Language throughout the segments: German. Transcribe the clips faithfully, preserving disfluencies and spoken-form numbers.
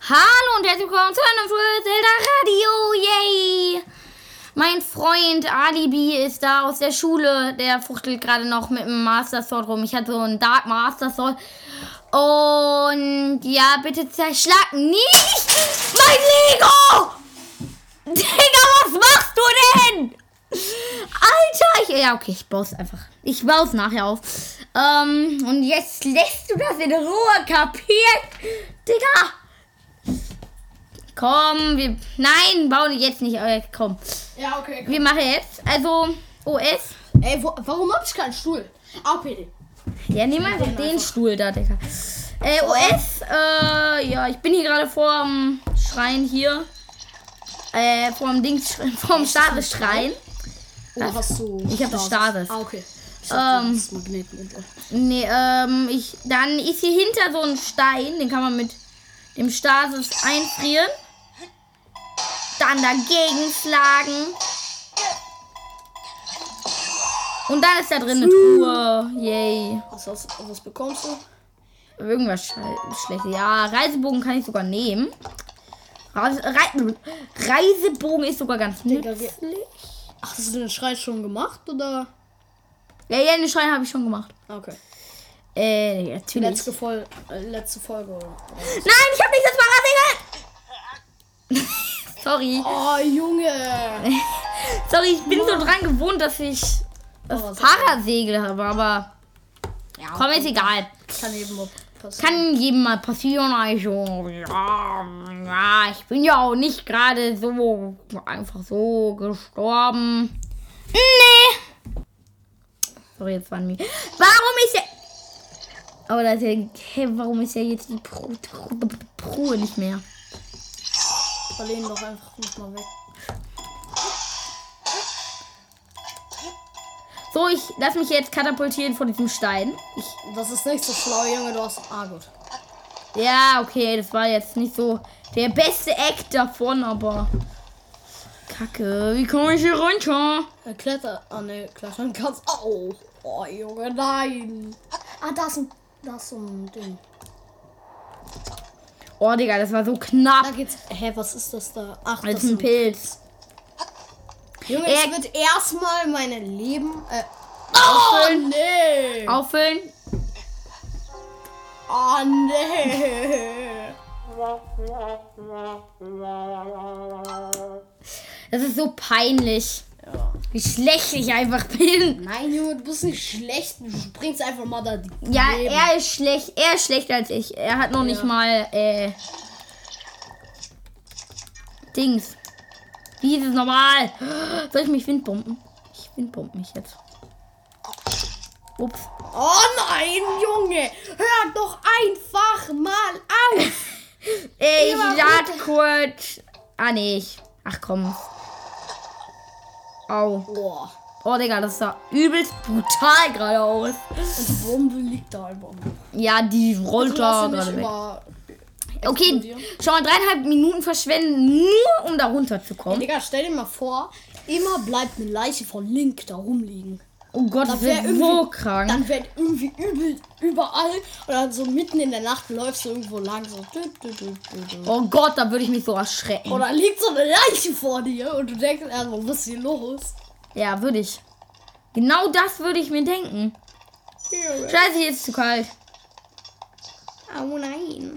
Hallo und herzlich willkommen zu einem Zelda Radio, yay! Mein Freund Alibi ist da aus der Schule, der fuchtelt gerade noch mit dem Master Sword rum. Ich hatte so einen Dark Master Sword. Und ja, bitte zerschlag nicht mein Lego! Digga, was machst du denn? Alter, ich, ja okay, ich baue einfach. Ich baue es nachher auf. Ähm, und jetzt lässt du das in Ruhe, kapiert? Digga! Komm, wir. Nein, bauen jetzt nicht. Äh, komm. Ja, okay. Komm. Wir machen jetzt. Also, O S. Ey, wo, warum hab ich keinen Stuhl? A P D. Ja, nimm einfach den einfach. Stuhl da, Digga. Äh, O S. Äh, ja, ich bin hier gerade vorm Schrein hier. Äh, vorm Dings. Vorm Stadesschrein. Oder hast du. Ich habe Stades. Ah, okay. Ich Ähm, nee, ähm, ich. Dann ist hier hinter so ein Stein. Den kann man mit dem Stasis einfrieren. Dann dagegen schlagen. Und dann ist da drin eine Truhe. Yay. Was, was, was bekommst du? Irgendwas Schlechtes. Ja, Reisebogen kann ich sogar nehmen. Reise, Re Reisebogen ist sogar ganz nützlich. Ach, hast du den Schrein schon gemacht, oder? Ja, ja, den Schrein habe ich schon gemacht. Okay. Äh, natürlich. Letzte, Vol äh, letzte Folge. Oder? Nein, ich habe nicht das Fahrradsegel! Sorry. Oh, Junge. Sorry, ich bin so dran gewohnt, dass ich das oh, Fahrradsegel habe, aber ja, komm, ist egal. Kann jedem mal passieren. Kann jedem mal passieren, also ja, ja, ich bin ja auch nicht gerade so einfach so gestorben. Nee. Sorry, jetzt waren wir. Warum ist er... Aber das ist ja... Hey, warum ist ja jetzt die Truhe nicht mehr? Verlehnen doch einfach nicht mal weg. So, ich lass mich jetzt katapultieren von diesem Stein. Ich, das ist nicht so schlau, Junge, du hast... Ah, gut. Ja, okay, das war jetzt nicht so der beste Act davon, aber... Kacke, wie komme ich hier runter? Er klettert... Ah, ne, klettern kannst auch. Oh, Junge, nein. Ah, da ist ein... Da ist so ein Ding. Oh, Digga, das war so knapp. Da geht's... Hä, was ist das da? Ach, das, das ist ein Pilz. Junge, er ich wird erstmal meine Leben... Äh, oh, auffüllen. Nee. Auffüllen. Oh, nee. Das ist so peinlich. Ja. Wie schlecht ich einfach bin. Nein, Junge, du bist nicht schlecht. Du springst einfach mal da. Die ja, Leben. er ist schlecht. Er ist schlechter als ich. Er hat noch ja. nicht mal äh, Dings. Wie ist es normal? Soll ich mich windpumpen? Ich windpumpe mich jetzt. Ups. Oh nein, Junge. Hör doch einfach mal auf. Ich lade kurz. Ah, nee. Ich. Ach komm. Au. Oh. Oh, Digga, das sah übelst brutal gerade aus. Und die Bombe liegt da einfach. Ja, die rollt da gerade weg. Okay, schon mal dreieinhalb Minuten verschwenden, nur um da runterzukommen. Hey, Digga, stell dir mal vor, immer bleibt eine Leiche von Link da rumliegen. Oh Gott, das wäre so krank. Dann wird irgendwie übel überall und dann so mitten in der Nacht läufst du irgendwo lang so. Oh Gott, da würde ich mich so erschrecken. Oder liegt so eine Leiche vor dir und du denkst erstmal, was ist hier los? Ja, würde ich. Genau das würde ich mir denken. Ja, Scheiße, hier ist zu kalt. Oh nein.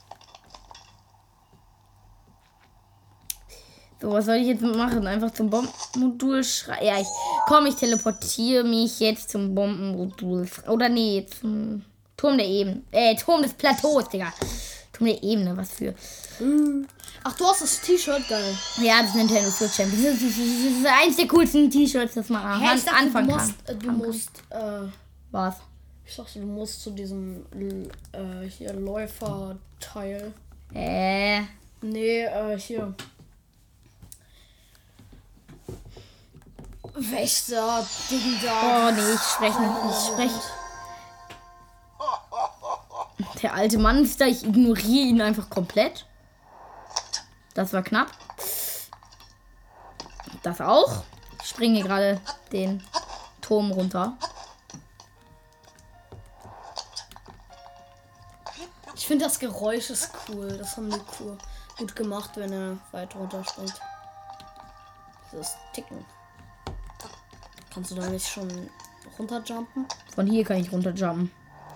So, was soll ich jetzt machen? Einfach zum Bombenmodul schreien. Ja, ich komm, ich teleportiere mich jetzt zum Bombenmodul. Oder nee, zum Turm der Ebene. Äh, Turm des Plateaus, Digga. Turm der Ebene, was für. Ach, du hast das T-Shirt, geil. Ja, das ist Nintendo Switch Champion. Das ist, das ist eins der coolsten T-Shirts, das man hey, dachte, anfangen du musst, kann. Du musst, äh, was? Ich dachte, du musst zu diesem, äh, hier Läufer-Teil. Äh. Nee, äh, hier. Wächter, Ding da. Oh nee, ich spreche nicht. Ich spreche. Der alte Mann ist da, ich ignoriere ihn einfach komplett. Das war knapp. Das auch. Ich springe gerade den Turm runter. Ich finde das Geräusch ist cool. Das haben die cool, gut gemacht, wenn er weiter runterspringt. Das Ticken. Kannst du da nicht schon runterjumpen? Von hier kann ich runterjumpen.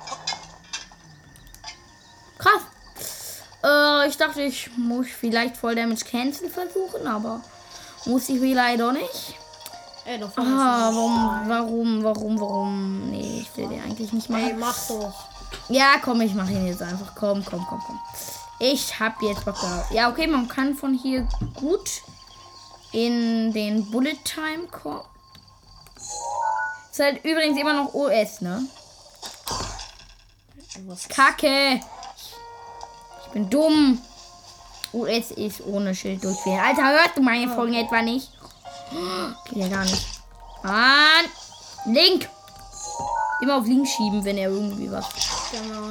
Krass. Äh, ich dachte, ich muss vielleicht Voll Damage Cancel versuchen, aber muss ich vielleicht auch nicht. Ey, doch, Ah, warum, warum, warum, warum? Nee, ich will den eigentlich nicht machen. Ey, mach doch. Ja, komm, ich mache ihn jetzt einfach. Komm, komm, komm, komm. Ich hab jetzt Bock darauf. Ja, okay, man kann von hier gut in den Bullet Time kommen. Ist halt übrigens immer noch O S, ne? Was? Kacke. Ich bin dumm. O S ist ohne Schild durchqueren. Alter, hörst du meine Folgen oh. etwa nicht? Geht ja gar nicht. Mann. Link. Immer auf Link schieben, wenn er irgendwie was. Genau.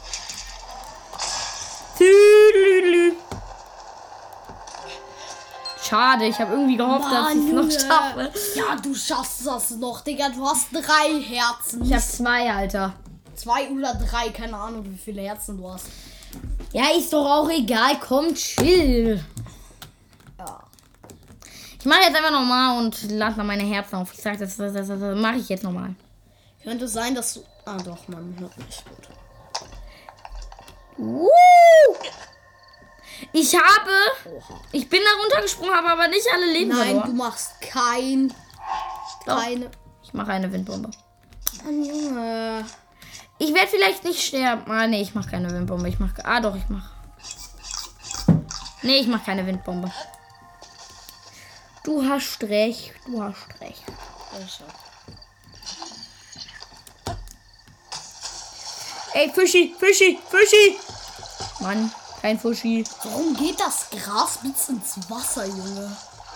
Schade, ich habe irgendwie gehofft, Mann, dass ich es noch schaffe. Ja, du schaffst das noch, Digga. Du hast drei Herzen. Ich habe zwei, Alter. Zwei oder drei, keine Ahnung, wie viele Herzen du hast. Ja, ist doch auch egal. Komm, chill. Ja. Ich mache jetzt einfach nochmal und lade mal meine Herzen auf. Ich sag, das, das, das, das mache ich jetzt nochmal. Könnte sein, dass du... Ah, doch, man hört mich gut. Uh. Ich habe... Oha. Ich bin da runtergesprungen, habe aber nicht alle Leben Nein, verloren. du machst kein... Doch. Keine... Ich mache eine Windbombe. Mann, Junge. Ich werde vielleicht nicht sterben. Ah, nee, ich mache keine Windbombe. Ich mache... Ah, doch, ich mache... Nee, ich mache keine Windbombe. Du hast recht. Du hast recht. Ey, Fischi, Fischi, Fischi. Mann, kein Fischi. Warum geht das Gras bis ins Wasser, Junge?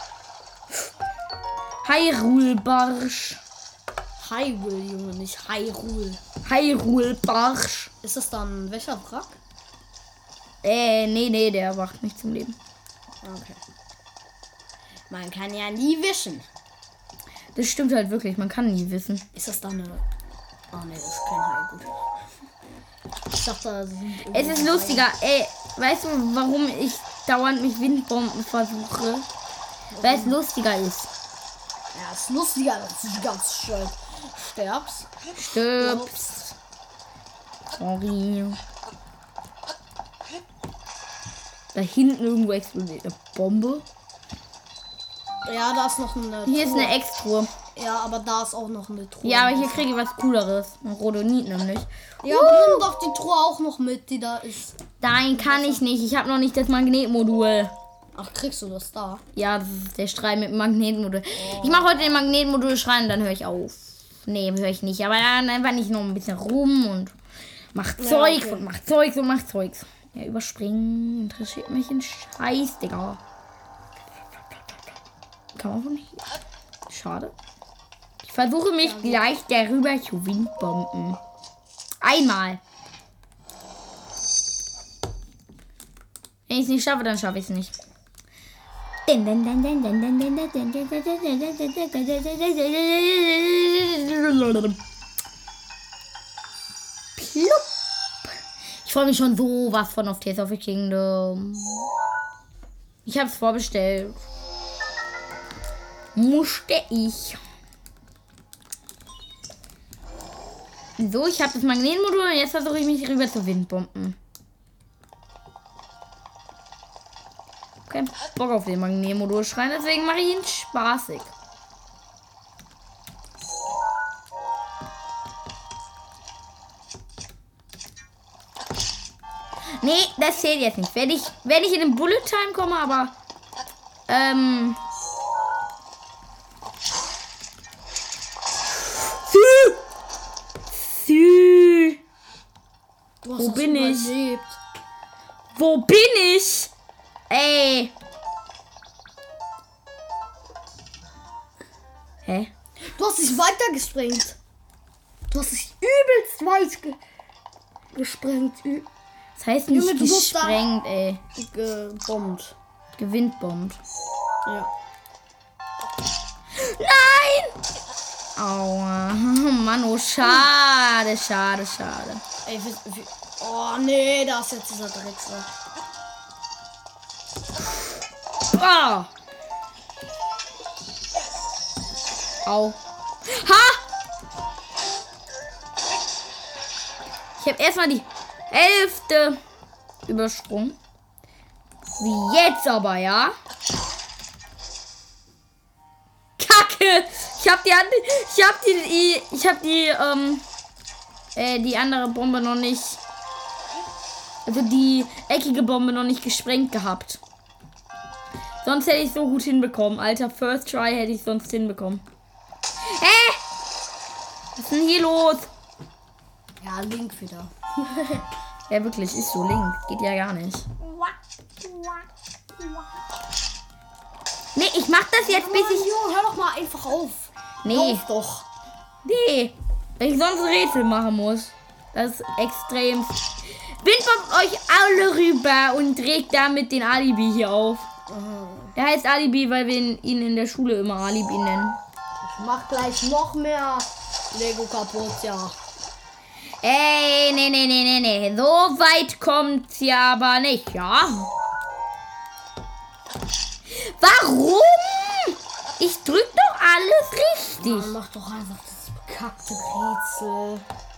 Hyrule Barsch. Hyrule, Junge, nicht Hyrule. Hyrule Barsch. Ist das dann welcher Wrack? Äh, nee, nee, der wacht nicht zum Leben. Okay. Man kann ja nie wischen. Das stimmt halt wirklich, man kann nie wissen. Ist das dann eine... Oh ne, das ist kein Hai, gut. Ich dachte, da sind es ist lustiger. Ey, weißt du, warum ich dauernd mit Windbomben versuche? Weil es lustiger ist. Ja, es ist lustiger, dass du ganz schön stirbst. Stirbst. Sorry. Da hinten irgendwo explodiert eine Bombe. Ja, da ist noch eine Hier Truhe. ist eine Extruhe. Ja, aber da ist auch noch eine Truhe. Ja, aber hier kriege ich was Cooleres. Ein Rhodonit nämlich. Ja, uh. aber nimm doch die Truhe auch noch mit, die da ist. Nein, kann ich nicht. Ich habe noch nicht das Magnetmodul. Ach, kriegst du das da? Ja, das ist der Schrei mit dem Magnetmodul. Oh. Ich mache heute den Magnetmodul schreien und dann höre ich auf. Nee, höre ich nicht. Aber dann einfach nicht nur ein bisschen rum und mach ja, Zeugs okay. und mach Zeugs und mach Zeugs. Ja, überspringen interessiert mich ein Scheiß, Digga. Kann man von hier? Schade. Ich versuche mich ja, gleich darüber zu Windbomben. Einmal. Wenn ich es nicht schaffe, dann schaffe ich es nicht. Plupp. Ich freue mich schon so was von auf Tears of the Kingdom. Ich habe es vorbestellt. Musste ich. So, ich habe das Magnetmodul und jetzt versuche ich mich rüber zu Windbomben. Kein Bock auf den Magnetmodul schreien, deswegen mache ich ihn spaßig. Nee, das zählt jetzt nicht. Wenn ich, wenn ich in den Bullet Time komme, aber ähm Wo bin ich? Wo bin ich? Ey. Hä? Du hast dich weitergesprengt. Du hast dich übelst weit ge gesprengt. Das heißt nicht Junge, gesprengt, ey. Gebombt. Gewindbombt. Ja. Nein! Aua. Mann, oh, schade, schade, schade. Ey, wie, wie, Oh nee, da ist jetzt dieser Drecksack. Ah! Au. Ha! Ich habe erstmal die Hälfte übersprungen. Wie jetzt aber, ja? Kacke! Ich hab die andere, ich hab die, ich hab die, ähm, äh, die andere Bombe noch nicht, also die eckige Bombe noch nicht gesprengt gehabt. Sonst hätte ich so gut hinbekommen, Alter. First try hätte ich sonst hinbekommen. Hä? Was ist denn hier los? Ja, Link wieder. Ja, wirklich, ist so Link. Geht ja gar nicht. Nee, ich mach das jetzt, bis ich... Jo, hör doch mal einfach auf. Nee. Auf doch. Nee. Weil ich sonst ein Rätsel machen muss. Das ist extrem... Windbombt euch alle rüber und trägt damit den Alibi hier auf. Er heißt Alibi, weil wir ihn in der Schule immer Alibi nennen. Ich mach gleich noch mehr Lego kaputt, ja. Ey, nee, nee, nee, nee, nee. So weit kommt's ja aber nicht, ja? Warum? Ich drück doch alles richtig. Man macht doch einfach das bekackte Rätsel.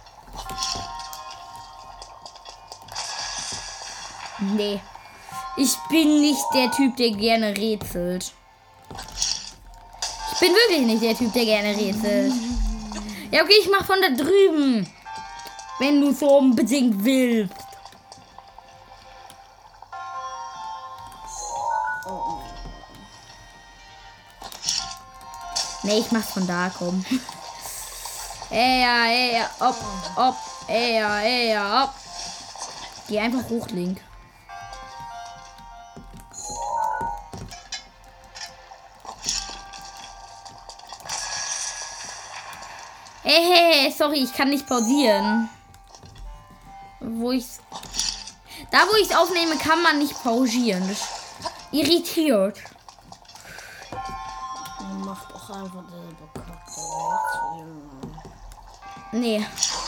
Nee. Ich bin nicht der Typ, der gerne rätselt. Ich bin wirklich nicht der Typ, der gerne rätselt. Ja, okay, ich mach von da drüben. Wenn du so unbedingt willst. Nee, ich mach's von da, komm. Ey, ja, ey, ja, ob, ob, ey, ja, ey, ja, ob. Geh einfach hoch, Link. Hey, hey, hey, sorry, ich kann nicht pausieren. Wo ich's. Da, wo ich es aufnehme, kann man nicht pausieren. Das irritiert. Man macht auch einfach diese bekackte Rätsel. Nee.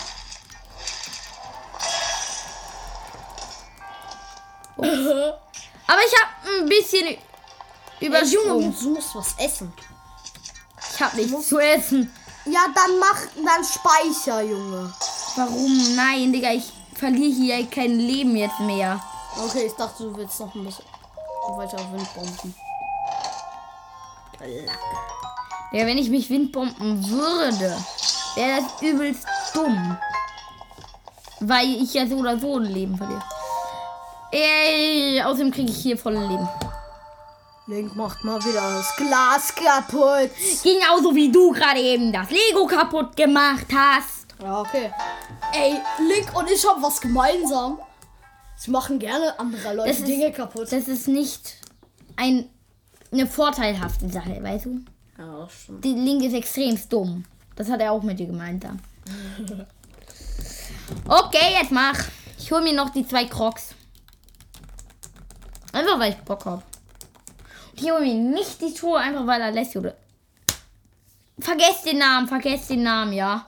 Ups. Aber ich habe ein bisschen übersprungen. Junge, du musst was essen. Ich habe nichts zu essen. Ja, dann mach, dann speicher, Junge. Warum? Nein, Digga, ich verliere hier kein Leben jetzt mehr. Okay, ich dachte, du willst noch ein bisschen weiter Windbomben. Ja, wenn ich mich Windbomben würde, wäre das übelst dumm. Weil ich ja so oder so ein Leben verliere. Ey, außerdem kriege ich hier volle Leben. Link macht mal wieder das Glas kaputt. Genauso wie du gerade eben das Lego kaputt gemacht hast. Ja, okay. Ey, Link und ich haben was gemeinsam. Sie machen gerne andere Leute Das ist- Dinge kaputt. Das ist nicht ein, eine vorteilhafte Sache, weißt du? Ja, das stimmt. Die Link ist extrem dumm. Das hat er auch mit dir gemeint dann. Okay, jetzt mach. Ich hol mir noch die zwei Crocs. Einfach weil ich Bock hab. Und ich hol mir nicht die Schuhe, einfach weil Alessio. oder- Vergesst den Namen, vergesst den Namen, ja.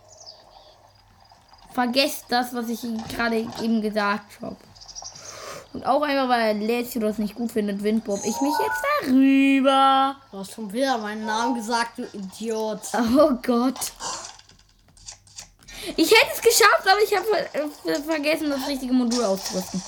Vergesst das, was ich gerade eben gesagt habe. Und auch einfach, weil Alessio das nicht gut findet, Windbob, ich mich jetzt darüber. Du hast schon wieder meinen Namen gesagt, du Idiot. Oh Gott. Ich hätte es geschafft, aber ich habe ver äh, vergessen, das richtige Modul auszurüsten.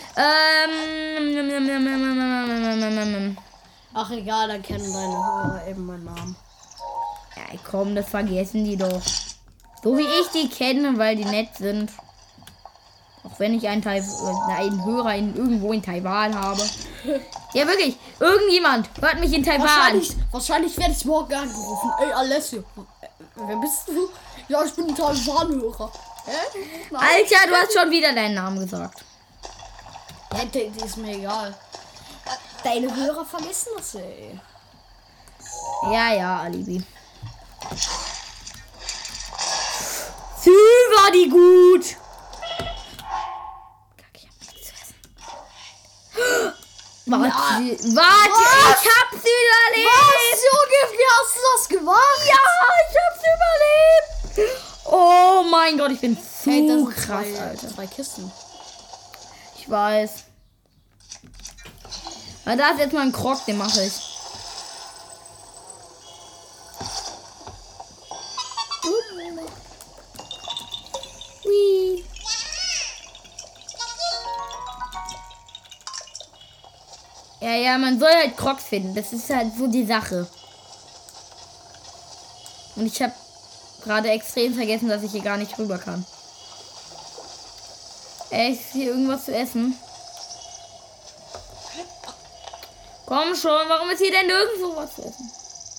Ähm. Ach egal, dann kennen deine Hörer eben meinen Namen. Ja, komm, das vergessen die doch. So wie ich die kenne, weil die nett sind. Auch wenn ich einen, Teil, äh, einen Hörer in, irgendwo in Taiwan habe. Ja, wirklich. Irgendjemand hört mich in Taiwan. Wahrscheinlich, wahrscheinlich werde ich morgen angerufen. Ey, Alessio. äh, Wer bist du? Ja, ich bin ein Taiwan-Hörer. Hä? Nein. Alter, du hast schon wieder deinen Namen gesagt. Ja, die, die ist mir egal. Deine Hörer vergessen das, ey. Ja, ja, Alibi. Sie war die gut. Kack, ich hab nichts zu essen. Warte, Nein. warte, Was? ich hab's überlebt. Was, Junge? Wie hast du das gemacht? Ja, ich hab's überlebt. Oh mein Gott, ich bin zu Hey, das sind krass, zwei, Alter. zwei Kisten. Ich weiß. Aber da ist jetzt mal ein Krog, den mache ich. Hui. Ja, ja, man soll halt Crocs finden. Das ist halt so die Sache. Und ich habe gerade extrem vergessen, dass ich hier gar nicht rüber kann. Ey, ist hier irgendwas zu essen? Komm schon, warum ist hier denn nirgendwo was zu essen?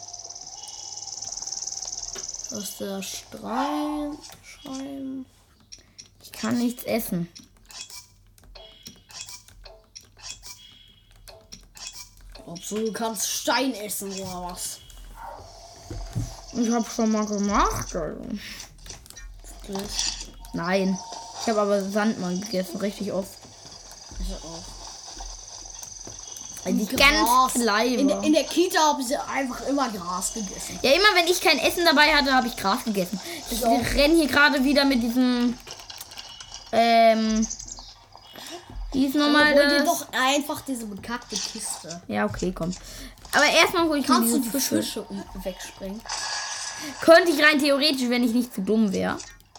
Was ist der Schrein? Schrein. Ich kann nichts essen. Ob so, du kannst Stein essen oder was? Ich habe schon mal gemacht. Also. Wirklich? Nein. Ich habe aber Sand mal gegessen, richtig oft. Ich auch. Weil die Gras. ganz klein In, war. in der Kita habe ich einfach immer Gras gegessen. Ja, immer wenn ich kein Essen dabei hatte, habe ich Gras gegessen. Ich Ich auch. renne hier gerade wieder mit diesem. Ähm. Wie ist nochmal Hol dir das? doch einfach diese bekackte Kiste. Ja, okay, komm. Aber erstmal hole ich mir Kannst du diese die Fische. Fische um- wegspringen? Könnte ich rein theoretisch, wenn ich nicht zu dumm wäre.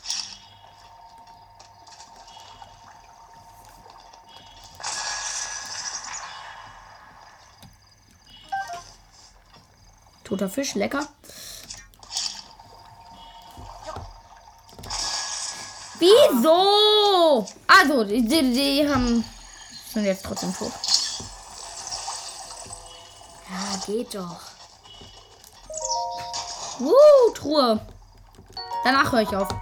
Toter Fisch, lecker. Wieso? Also, die, die, die haben sind jetzt trotzdem tot. Ja, geht doch. Uh, Truhe. Danach höre ich auf.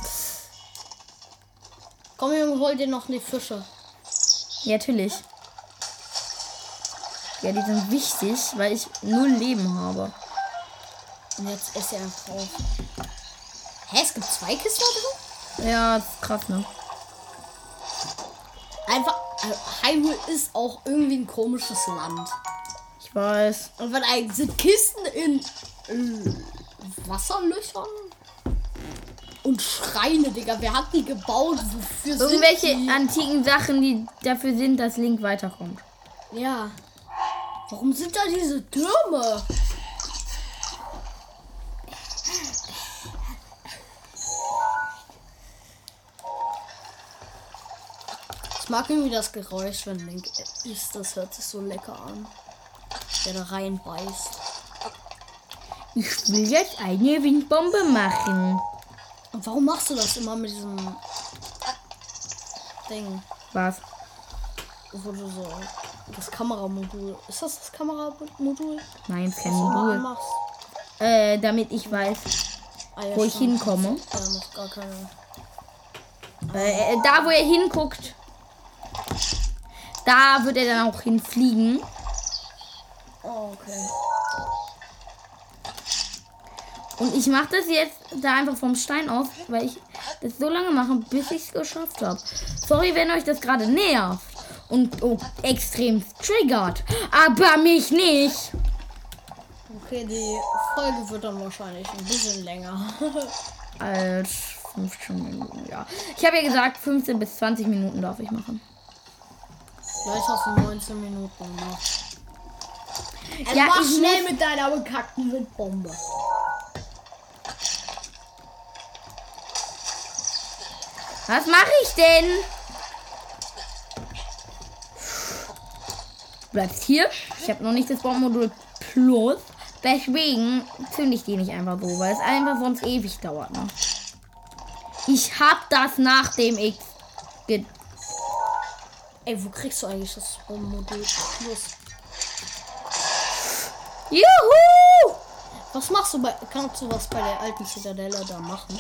Komm, Junge, hol dir noch die Fische. Ja, natürlich. Ja, die sind wichtig, weil ich null Leben habe. Und jetzt ist er einfach auf. Hä, es gibt zwei Kisten da drin? Ja, das ist krass, ne? Einfach, äh, Hyrule ist auch irgendwie ein komisches Land. Ich weiß. Und wenn eigentlich sind Kisten in äh, Wasserlöchern und Schreine, Digga. Wer hat die gebaut? Wofür Irgendwelche sind die? antiken Sachen, die dafür sind, dass Link weiterkommt. Ja. Warum sind da diese Türme? Ich mag irgendwie das Geräusch, wenn Link isst. Das hört sich so lecker an. Der da reinbeißt. Ich will jetzt eine Windbombe machen. Und warum machst du das immer mit diesem Ding? Was? Wo du so das Kameramodul. Ist das das Kameramodul? Nein, ist kein Was du immer Modul. anmachst? Äh, damit ich weiß, Ah, ja, wo ich stimmt. hinkomme. Ja, noch gar keine. Äh, da, wo er hinguckt, da wird er dann auch hinfliegen. Oh, okay. Und ich mache das jetzt da einfach vom Stein aus, weil ich das so lange mache, bis ich es geschafft habe. Sorry, wenn euch das gerade nervt und oh, extrem triggert, aber mich nicht. Okay, die Folge wird dann wahrscheinlich ein bisschen länger. Als fünfzehn Minuten, ja. Ich habe ja gesagt, fünfzehn bis zwanzig Minuten darf ich machen. Vielleicht hast du neunzehn Minuten gemacht. Ja, Ja, mach ich schnell muss- mit deiner bekackten Windbombe. Was mache ich denn? Bleibst hier. Ich habe noch nicht das Bombenmodul Plus. Deswegen zünde ich die nicht einfach so, weil es einfach sonst ewig dauert. Ne? Ich hab das nach dem X. Ge Ey, wo kriegst du eigentlich das Bombenmodul Plus? Juhu! Was machst du bei. Kannst du was bei der alten Zitadelle da machen?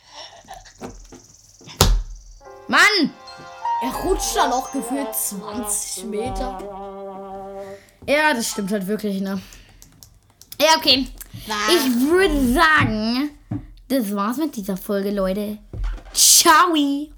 Mann! Er rutscht dann auch gefühlt zwanzig Meter. Ja, das stimmt halt wirklich, ne? Ja, okay. Was? Ich würde sagen, das war's mit dieser Folge, Leute. Ciao!